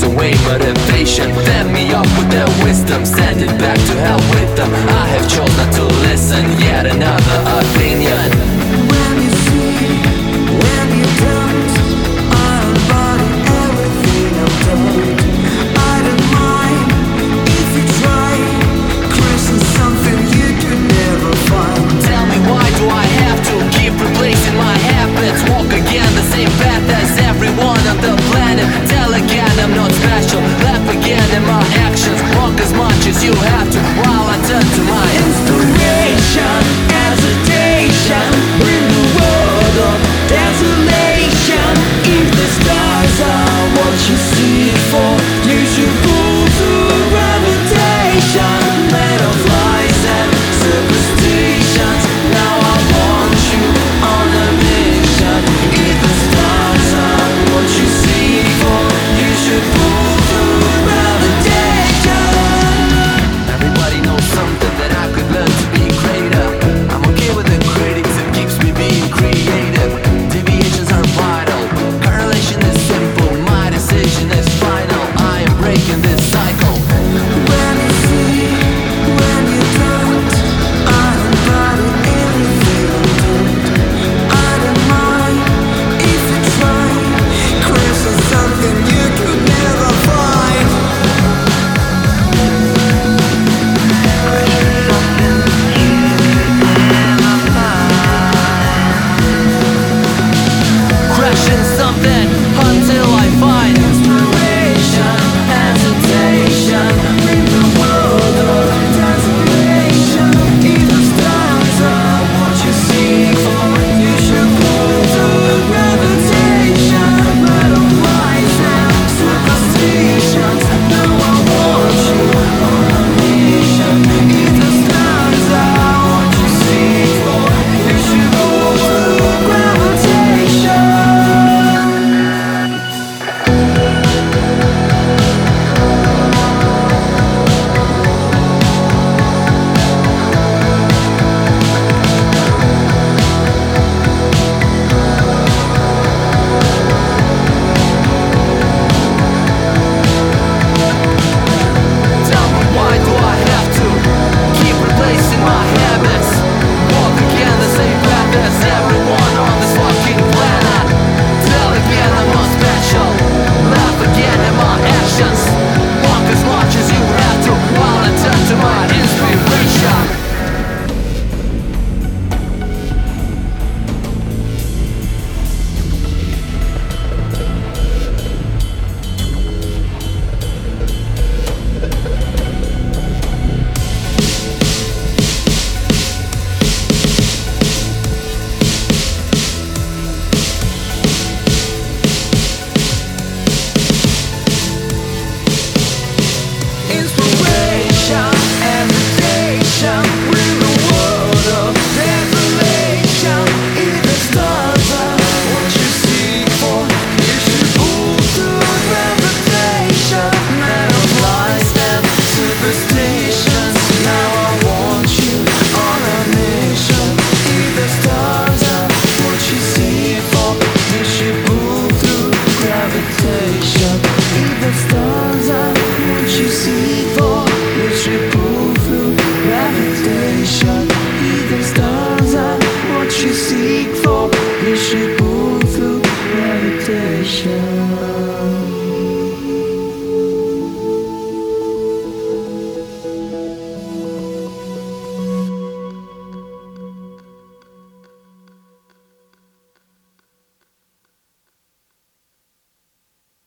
away motivation. Fed me up with their wisdom, send it back to hell with them. I have chosen to listen, yet another opinion. When you see, when you don't, I embody everything I've done. I don't mind if you try, crossing something you could never find. Tell me, why do I have to keep replacing my habits? Walk again the same path as everyone on the planet. Tell again I'm not special, laugh again in my actions. Walk as much as you have to